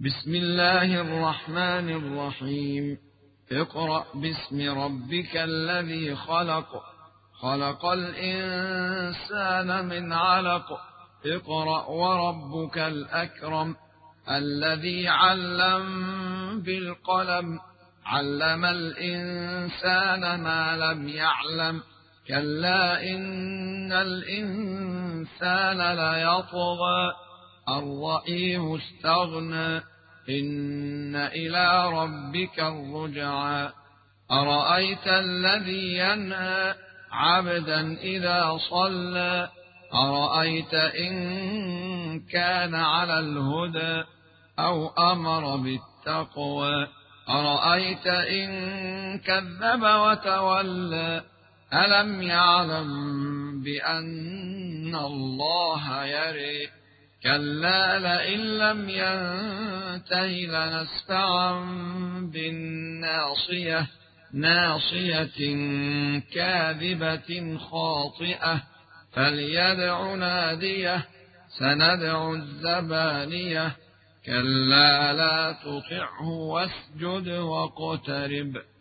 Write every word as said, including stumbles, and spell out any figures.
بسم الله الرحمن الرحيم. اقرأ باسم ربك الذي خلق خلق الإنسان من علق اقرأ وربك الأكرم الذي علم بالقلم علم الإنسان ما لم يعلم كلا إن الإنسان ليطغى أن رآه استغنى إن إلى ربك الرجعى أرأيت الذي ينهى عبدا إذا صلى أرأيت إن كان على الهدى أو أمر بالتقوى أرأيت إن كذب وتولى ألم يعلم بأن الله يرى كلا لئن لم ينته لنسفعا بالناصية ناصية كاذبة خاطئة فليدع ناديه سندع الزبانية كلا لا تطعه واسجد واقترب